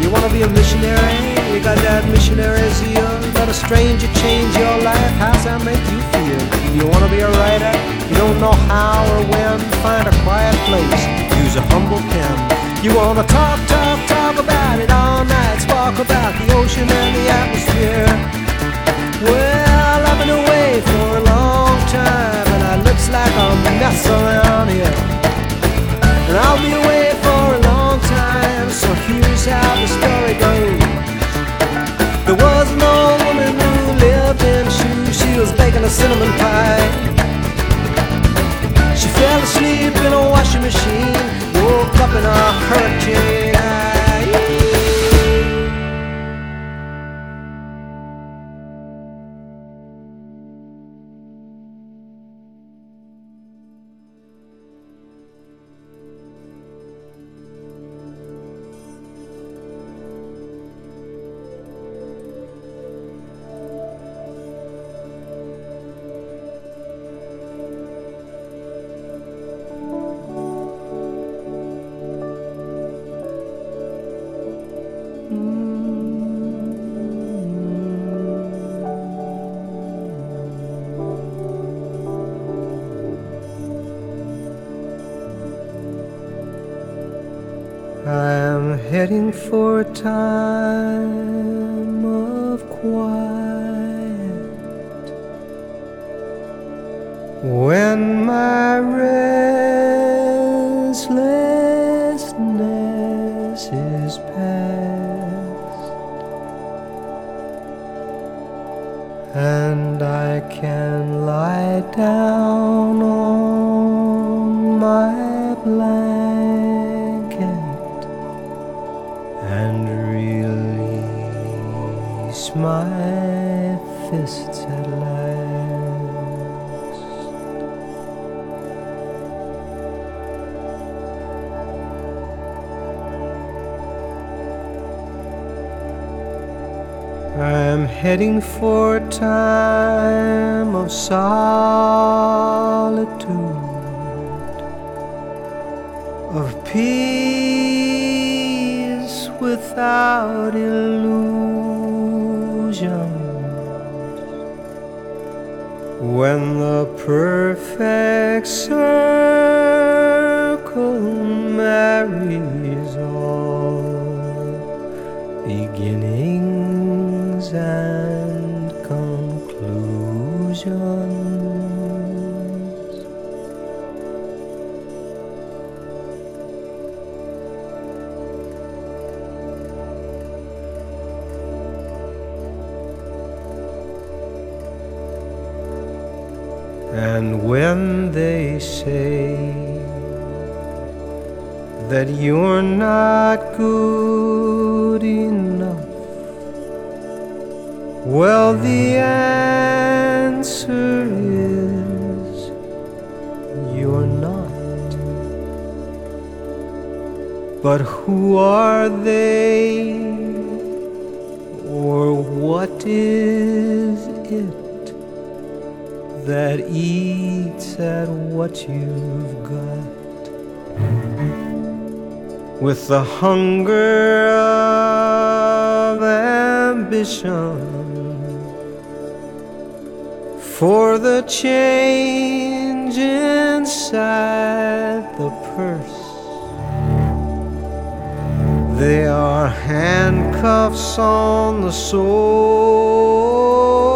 You wanna be a missionary? You got that missionary zeal. Let a stranger change your life. How's that make you feel? You wanna be a writer? You don't know how or when. Find a quiet place. Use a humble pen. You wanna talk about it all night. Talk about the ocean and the atmosphere. Well, I've been away for a long time, and it looks like a mess around here. And I'll be away for a long time, so here's how the story goes. There was an old woman who lived in shoes. She was baking a cinnamon pie. She fell asleep in a washing machine, woke up in a hurricane. I'm heading for a time of quiet, when my restlessness is past, and I can lie down on my blanket and release my fists at last. I'm heading for a time of solitude, of peace without illusion, when the perfect circle marries all beginnings and conclusions. And when they say that you're not good enough, well, the answer is you're not. But who are they, or what is it that eats at what you've got, with the hunger of ambition for the change inside the purse? They are handcuffs on the soul,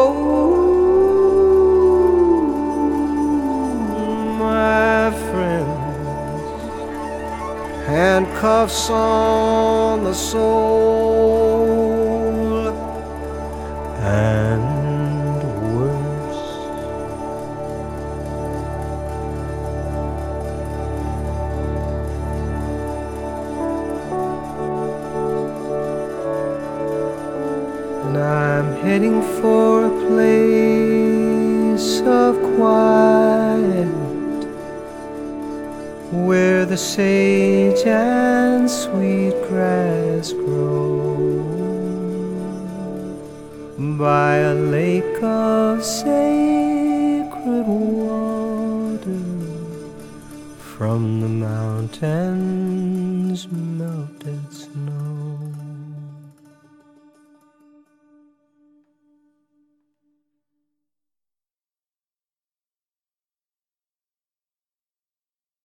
handcuffs on the soul, and worse. And I'm heading for a place of quiet, where the sage and sweet grass grow, by a lake of sacred water, from the mountains